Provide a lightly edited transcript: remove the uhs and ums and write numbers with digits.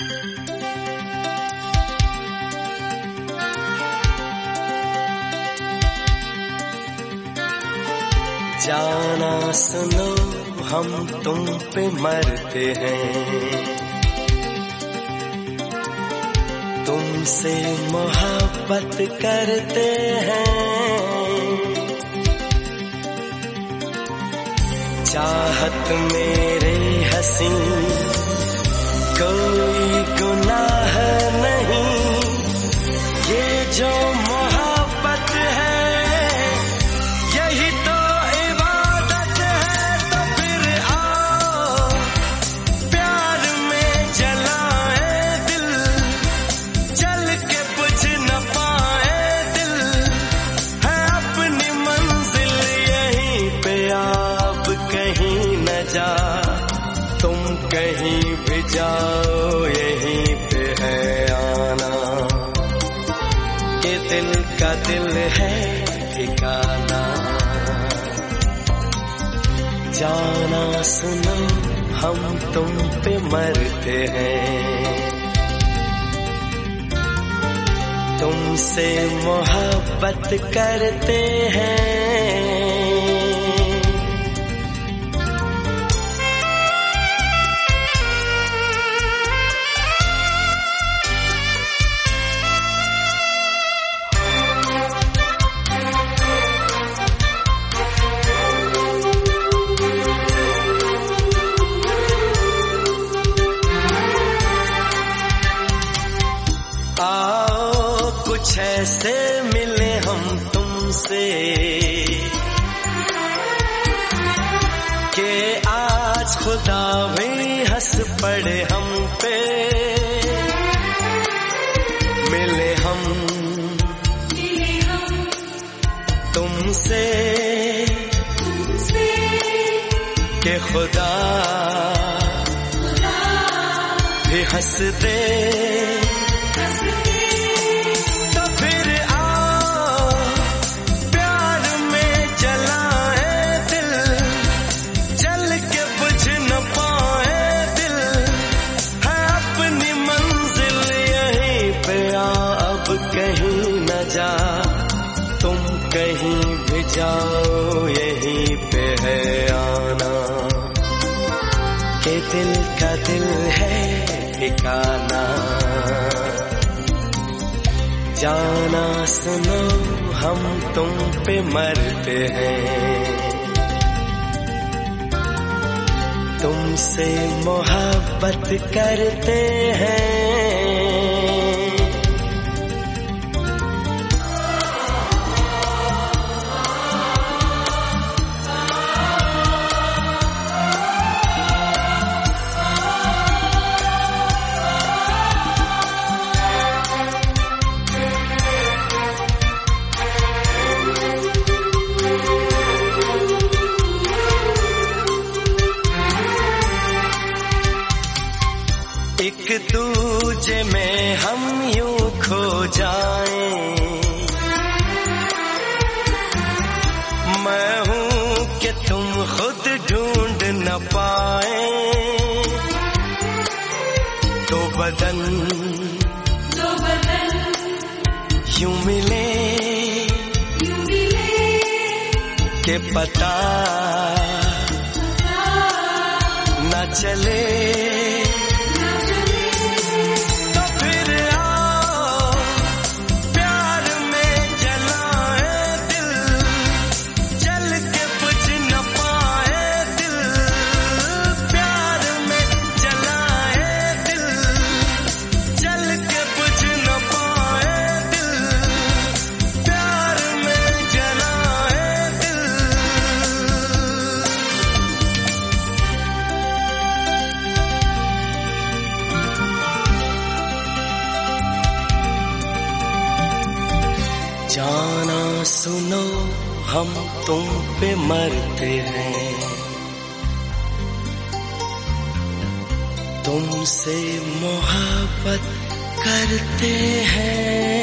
जाना सुनो हम तुम पे मरते हैं, तुमसे मोहब्बत करते हैं। चाहत मेरे हसीं कोई गुनाह नहीं, ये जो मोहब्बत है यही तो इबादत है। तो फिर आओ प्यार में जलाए दिल, जल के बुझ न पाए दिल, है अपनी मंजिल यहीं पे। आप कहीं न जा तुम कहीं भी जाओ, यहीं पे है आना। ये दिल का दिल है ठिकाना। जाना सुनो हम तुम पे मरते हैं, तुमसे मोहब्बत करते हैं। आओ कुछ ऐसे मिले हम तुमसे कि आज खुदा भी हंस पड़े हम पे। मिले हम तुमसे कि खुदा भी हंस दे। तो फिर आओ प्यार में जलाए दिल, जल के बुझ न पाए दिल, है अपनी मंजिल यहीं पे। अब कहीं न जा तुम कहीं भी जाओ, यहीं पे है आना। के दिल का दिल है ठिकाना। जाना सुनो हम तुम पे मरते हैं, तुमसे मोहब्बत करते हैं। एक दूजे में हम यूं खो जाएं, मैं हूं कि तुम खुद ढूंढ न पाए। दो बदन यूं मिले कि पता न चले। जाना सुनो हम तुम पे मरते हैं, तुमसे मोहब्बत करते हैं।